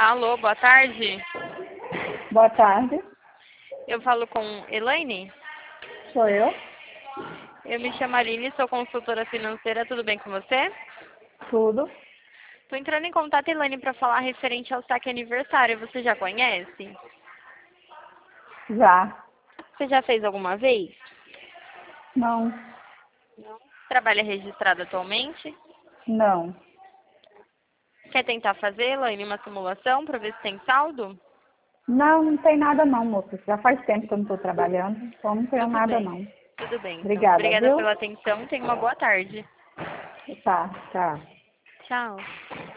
Alô, boa tarde. Boa tarde, Eu falo com Elaine. sou eu. Eu me chamo Aline, sou consultora financeira. Tudo bem com você? Tudo. Estou entrando em contato, Elaine, para falar referente ao saque aniversário. Você já conhece? Já. Você já fez alguma vez? Não. Não. Trabalha registrado atualmente? Não. Quer tentar fazer, Elaine, uma simulação para ver se tem saldo? Não, não tem nada não, moça. Já faz tempo que eu não estou trabalhando, então não tenho Tudo nada bem. não. Tudo bem, então. Obrigada, Obrigada viu? pela atenção. Tenha uma boa tarde. Tá, tá. Tchau.